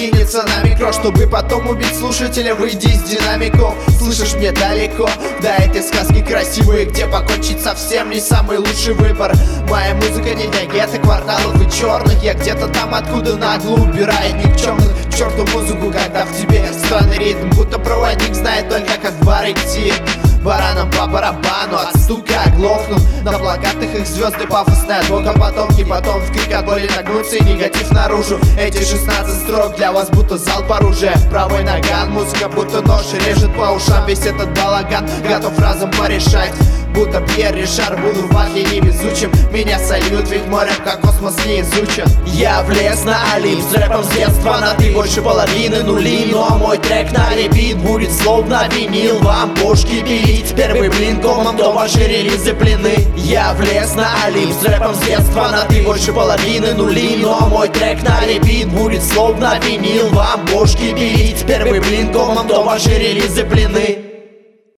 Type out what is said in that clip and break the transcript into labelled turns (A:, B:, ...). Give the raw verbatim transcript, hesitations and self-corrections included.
A: кинется на микро, чтобы потом убить слушателя. Выйди из динамиков, слышишь, мне далеко до этой сказки красивые, где покончить совсем не самый лучший выбор. Моя музыка не для гетто, кварталов и черных. Я где-то там, откуда нагло убирает никчемных. К черту музыку, когда в тебе странный ритм, будто проводник знает только, как в бар идти. Баранам по барабану, от стука оглохнут. На плакатах их звезды пафосные, от бога потомки. Потом в крик от боли нагнутся и негатив наружу. Эти шестнадцать строк для вас будто залп оружия. Правый наган, музыка будто нож режет по ушам. Весь этот балаган готов разом порешать. Будто Пьер Ришар, буду в атле невезучим. Меня сольют, ведь морем как космос не изучен. Я влез на Олимп с рэпом с детства, на ты больше половины нули. Но мой трек на репит будет злобно винил. Вам бошки пилить, первый блин комом, то ваши релизы плены. Я влез на Олимп с рэпом с детства, на ты больше половины нули. Но мой трек на репит будет злобно винил. Вам бошки пилить, первый блин комом, то ваши релизы плены.